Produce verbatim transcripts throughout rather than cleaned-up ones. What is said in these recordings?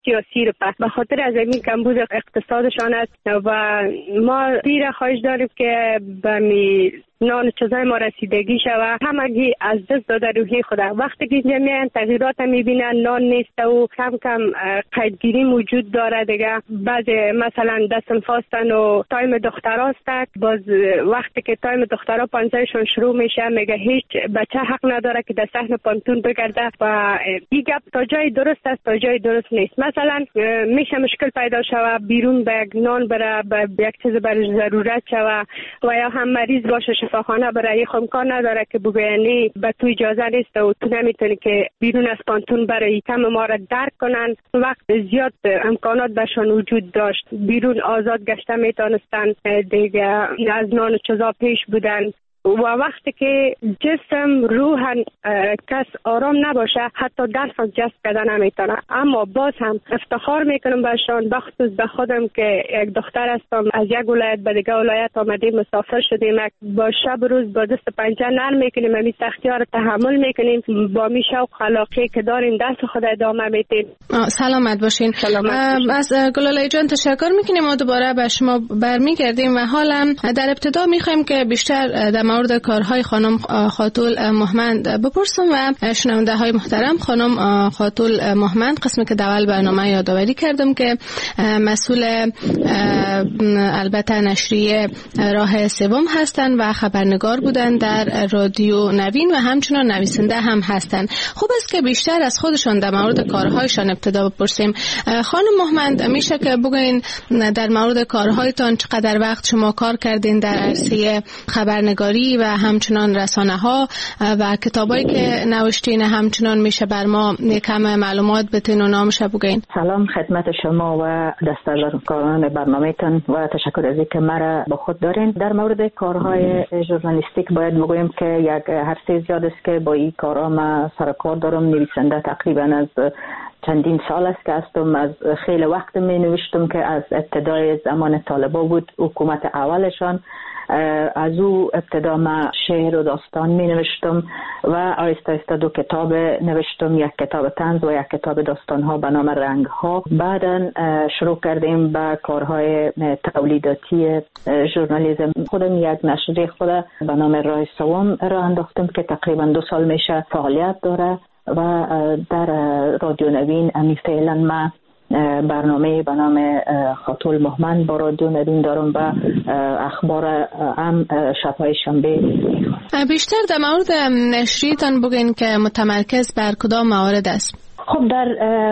سیاسی رو پس به خاطر از این کمبود اقتصادشان است و ما زیر خواهش داریم که به می نان چیزای ما رسیدگی شود. همگی از دست داده روحی خود. وقتی که جمعیان تغییرات میبینن نان نیست و کم کم قیدگیری موجود داره دیگه. بعض مثلا دستن فاستن و تایم دخترها است، باز وقتی که تایم دخترها پانزهشون شروع میشه میگه هیچ بچه حق نداره که در صحن پانتون بگرده و این گپ تا جای درست است تا جای درست نیست. مثلا میشه مشکل پیدا شوه بیرون به یک نان بره، به یک چیز برای ضرورت شوه و یا هم مریض باشه شفاخانه برای خود امکان نداره که بگوینی به تو اجازه نیست و تو نمیتونی که بیرون از پانتون برای کم ما را درک کنن. وقت زیاد امکانات برشان وجود داشت، بیرون آزاد گشته میتونستن دیگه، از نان و چیزا پیش بودن و وقتی که جسم روح کس آرام نباشه حتی درس از جست کردن نمیتونه. اما باز هم افتخار میکنم برشان، بخصوص به خودم که یک دختر هستم، از یک ولایت به دیگه ولایت آمدیم مسافر شدیم، با شب روز با دست پنجه نرم میکنیم، همین سختی ها رو تحمل میکنیم، با می شوق خلاقی که داریم درس خود ادامه میدیم. سلامت باشین. سلامت باشین. از گلاله جان تشکر میکنیم و دوباره به شما برمیگردیم و حالا در ابتدا میخوایم که بیشتر در مورد کارهای خانم خاتول مهمند بپرسم و شنونده های محترم، خانم خاتول مهمند قسمی که دول برنامه یادآوری کردم که مسئول البته نشریه راه سوم هستند و خبرنگار بودند در رادیو نوین و همچنان نویسنده هم هستند. خوب است که بیشتر از خودشان در مورد کارهایشان ابتدا بپرسیم. خانم مهمند میشه که بگوین در مورد کارهایتان چقدر وقت شما کار کردین در عرصه خبرنگاری و همچنان رسانه ها و کتابایی که نوشتین، همچنان میشه بر ما کم معلومات بتین و نامش بگین. سلام خدمت شما و دستاندارکاران برنامه‌تان و تشکر از اینکه مرا با خود دارین. در مورد کارهای ژورنالیستیک باید بگویم که یک عرصه زیاد است که با این کارها ما سر کار دارم. نویسنده تقریبا از چندین سال است که هستم. از خیلی وقت می نوشتم که از ابتدای زمان طالبا بود، حکومت اولشان. از او ابتدا ما شعر و داستان می نوشتم و آیسته آیسته دو کتاب نوشتم، یک کتاب طنز و یک کتاب داستان ها به نام رنگ ها. بعدا شروع کردیم به کارهای تولیداتی ژورنالیسم. خودم یک نشریه خود به نام راه سوم راه انداختم که تقریبا دو سال میشه فعالیت داره و در رادیو نوین امی فعلا ما برنامه به نام خاتول مهمند با رادیو نوین دارم و اخبار هم شب‌های شنبه. بیشتر در مورد نشریتان بگین که متمرکز بر کدام موارد است؟ خب در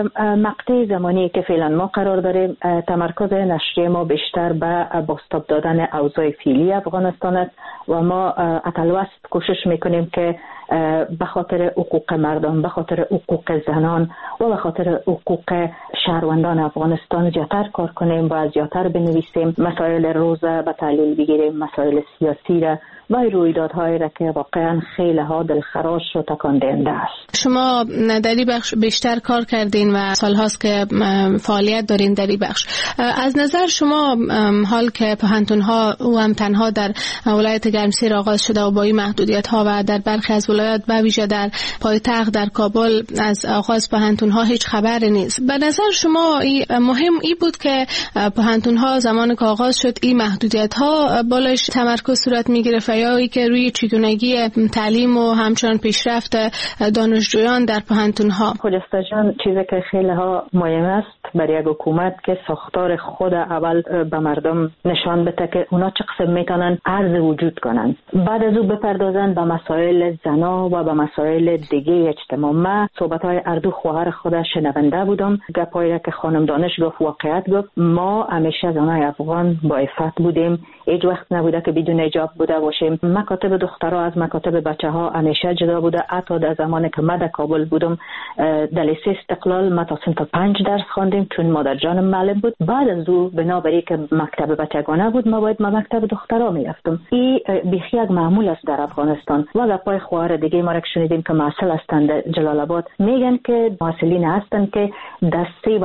مقطع زمانی که فعلا ما قرار داریم تمرکز نشریه ما بیشتر به بازتاب دادن اوضاع فعلی افغانستان است و ما اتلوست کوشش میکنیم که به خاطر حقوق مردم، به خاطر حقوق زنان و به خاطر حقوق شهروندان افغانستان زیادتر کار کنیم و زیادتر بنویسیم، مسائل روزه به تحلیل بگیریم، مسائل سیاسی را و رویدادهایی را که واقعا خیلی ها دلخراش و تکان دهنده است. شما در این بخش بیشتر کار کردین و سالهاست که فعالیت دارین در این بخش. از نظر شما حال که پوهنتون‌ها و هم تنها در ولایت گرمسیر آغاز شده و با این محدودیت‌ها و در برخی از ولایات به ویژه در پایتخت در کابل از آغاز پوهنتون‌ها هیچ خبری نیست. به نظر شما مهم ای بود که پوهنتون‌ها زمان که آغاز شد این محدودیت‌ها بالایش تمرکز صورت می‌گرفت یا ای که روی چگونگی تعلیم و همچنان پیشرفت دانشجویان در پوهنتون‌ها؟ خجسته جان، چیزی که خیلی ها مهم است برای یک حکومت که ساختار خود اول به مردم نشان بده که اونا چه قسم میتونن عرض وجود کنن، بعد از او بپردازن به مسائل زنا و به مسائل دیگه اجتماع. من صحبت‌های اردو خواهر خود شنونده بودم، گپایی که خانم دانش گفت واقعیت گفت. ما همیشه زنای افغان با عفت بودیم، هیچ وقت نبوده که بدون حجاب بوده باشیم. مکاتب دخترها از مکاتب بچه‌ها همیشه جدا بوده. حتی در زمانی که من در کابل بودم در لیسه استقلال ما تا صنف پنج درس خواندیم چون مادر جانم معلم بود. بعد از او بنابراین که مکتب بچگانه بود ما باید ما مکتب دخترها میرفتم. این بیخی یک معمول است در افغانستان. و در پای خواهر دیگه ما را شنیدیم که معسل هستند در جلال آباد، میگن که معسلین هستند که در سه وقت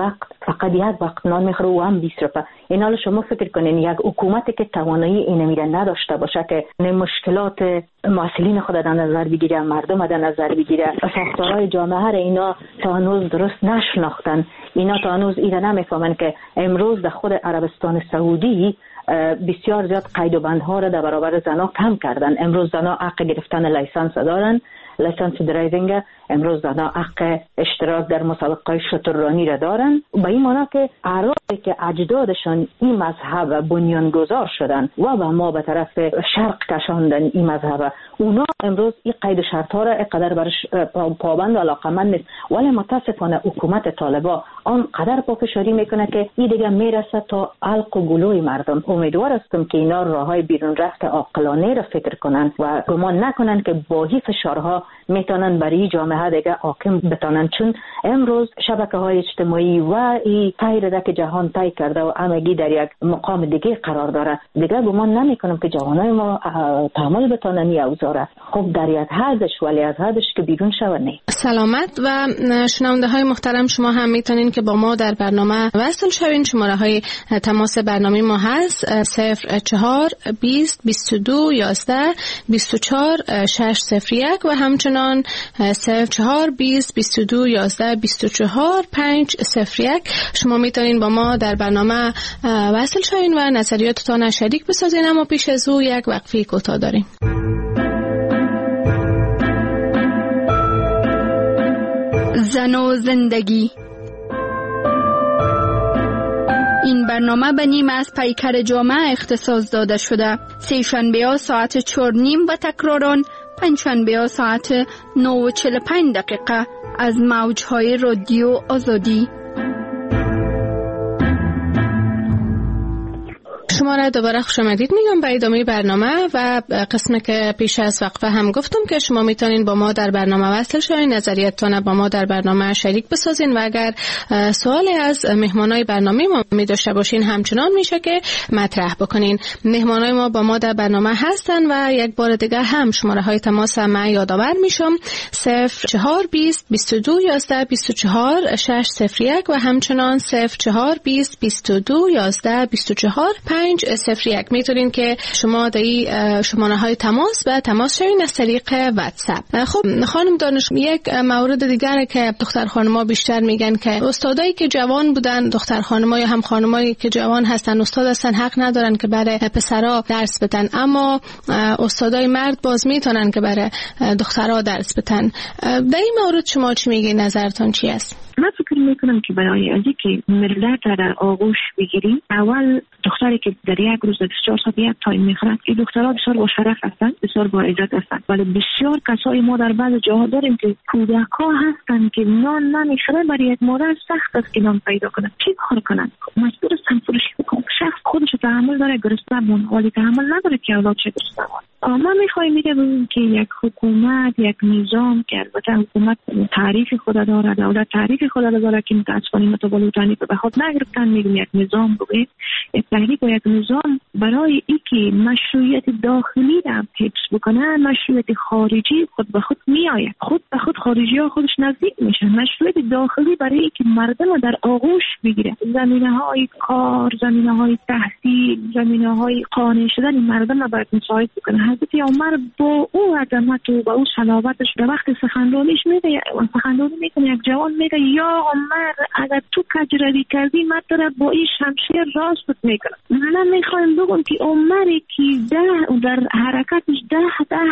فقط یک وقت نان میخوره و هم بیست روپه. این حال شما فکر کنین یک حکومتی که توانایی این میره نداشته باشه که مشکلات مسئولین خود در نظر بگیره، مردم در نظر بگیره، ساختارهای جامعه را اینا تا هنوز درست نشناختن، اینا تا هنوز اینا نمیفهمن که امروز در خود عربستان سعودی بسیار زیاد قید و بندها را در برابر زنها کم کردن. امروز زنها حق گرفتن لیسانس دارن، لیسانس درایوینگ. امروز زنها حق اشتراک در مسابقه شتررانی را دارن. به این معنی که اعرابی که اجدادشان این مذهب بنیانگذار شدن و به ما به طرف شرق کشاندن این مذهب، اونا امروز این قید و شرط ها را اینقدر برش پابند و علاقمند نیست. ولی متاسفانه حکومت طالبا آنقدر پافشاری میکنه که این دیگه میرسه تا علق و گلوی مردم. امیدوار هستم که اینا راههای بیرون رفت عاقلانه را فکر کنن و گمان نکنن که با هی فشارها میتونن برای جامعه دیگه حاکم بتونن، چون امروز شبکه‌های اجتماعی و این تایره که جهان تای کرده و همگی در یک مقام دیگه قرار داره. دیگه گمان نمیکنم که جوانای ما تحمل بتونن یا اوزاره. خب در یک حدش، ولی از حدش که بیرون شود نه. سلامت. و شنونده های محترم، شما هم میتونین که با ما در برنامه وصل شوین. شماره های تماس برنامه ما هست صفر چهار بیست بیست و دو یازده بیست و چهار شش صفر یک و همچنان صفر چهار بیست بیست و دو یازده بیست و چهار پنج صفر یک. شما میتونین با ما در برنامه وصل شوین و نظریاتتان شریک بسازین. اما پیش از او یک وقفه کوتاه داریم. زن و زندگی. این برنامه به نیم از پیکر جامعه اختصاص داده شده. سه شنبه ها ساعت چهار نیم و تکراران پنج شنبه ها ساعت نه و چهل و پنج دقیقه از موجهای رادیو آزادی. شما را دوباره خوش آمدید میگم به ادامه برنامه و قسمی که پیش از وقفه هم گفتم که شما میتونین با ما در برنامه وصل شوین، نظریاتتان با ما در برنامه شریک بسازین و اگر سوالی از مهمانای برنامه ما می داشته باشین همچنان میشه که مطرح بکنین. مهمانای ما با ما در برنامه هستن و یک بار دیگه هم شماره های تماس ما یادآور میشم صفر چهار بیست بیست و دو یازده بیست و چهار شش صفر یک و همچنان صفر چهار بیست بیست و دو یازده بیست و چهار پنج صفر یک. میتونین که شما در شماره های تماس به تماس شوین از طریق واتساپ. خب خانم دانش، یک مورد دیگره که دختر خانما بیشتر میگن که استادایی که جوان بودن، دختر خانما یا هم خانمایی که جوان هستن استاد هستن، حق ندارن که برای پسرا درس بدن، اما استادای مرد باز میتونن که برای دخترها درس بدن. در این مورد شما چی میگین؟ نظرتون چی است؟ من فکر میکنم که برای از اینکه ملت را در آغوش بگیریم، اول دختری که در یک روز بیست و چهار ساعت یک تایم میخورد، این دخترها بسیار با شرف هستند، بسیار با عزت هستند. ولی بسیار کسایی ما در بعض جاها داریم که کودک‌ها هستند که نان نمیخورن، برای یک مادر سخت است که نان پیدا کنند. چی کار کنند؟ مجبور هستند فروشی بکنند. شخص خودش تحمل داره گرسنه بمونه، ولی تحمل نداره که اولادش گرسنه بمونه. ما میخوایم میگم که یک حکومت، یک نظام که البته حکومت تعریف خود داره، دولت تعریف خود داره که متاسفانه متولدانی به خود نگرفتن، میگم یک نظام بگید، یک تحریک و یک نظام برای اینکه مشروعیت داخلی را حفظ بکنه، مشروعیت خارجی خود به خود میآید، خود به خود خارجی ها خودش نزدیک میشن. مشروعیت داخلی برای اینکه مردم در آغوش بگیره، زمینه های کار، زمینه های تحصیل، زمینه های قانع شدن مردم را باید مساعد بکنه. حضرت عمر با او عظمت و با او صلابتش به وقت سخنرانیش میگه، سخنرانی میکنه، یک جوان میگه یا عمر اگر تو کجروی کردی من تو با این شمشیر راست میکنم. من میخوایم بگم که عمری که ده در حرکتش ده ده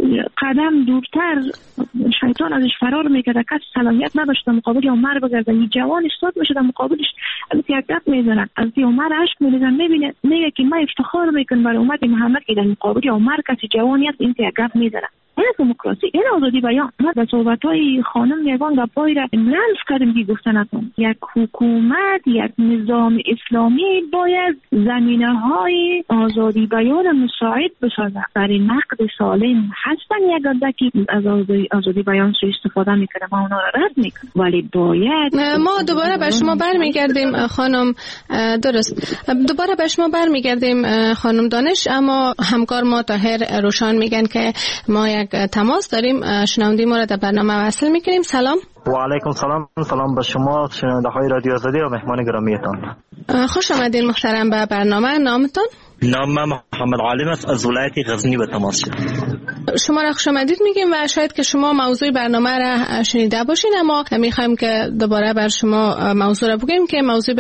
قدم دورتر شیطان ازش فرار میکرد، کسی صلاحیت نداشت مقابل عمر بگرده، این جوان استاد میشه در مقابلش البته یک گپ میزنن، از این عمر عشق میریزن، میبینه میگه که من افتخار میکنم برای امت محمد که در مقابل عمر کسی جوانیت این یک گپ میزنن. این دموکراسی، این آزادی بیان. ما در صحبت‌های خانم یگان گپایی را لمس کردیم که گفتنتون یک حکومت، یک نظام اسلامی باید زمینه‌های آزادی بیان مساعد بسازد. برای نقد سالم هستن یک اندکی از آزادی, آزادی بیان سوء استفاده میکنه، ما اونا را رد میکنه، ولی باید ما دوباره به شما برمیگردیم خانم. درست، دوباره به شما برمیگردیم خانم دانش، اما همکار ما طاهر روشان میگن که ما یک تماس داریم. شنوندی ما را در برنامه وصل میکنیم. سلام. و علیکم سلام. سلام به شما شنونده های رادیو آزادی و مهمان گرامیتان. خوش آمدین محترم به برنامه. نامتون؟ نام من محمد عالم است، از ولایت غزنی به تماس شدم. شما را خوش آمدید میگیم و شاید که شما موضوع برنامه را شنیده باشین، اما میخوایم که دوباره بر شما موضوع را بگیم که موضوع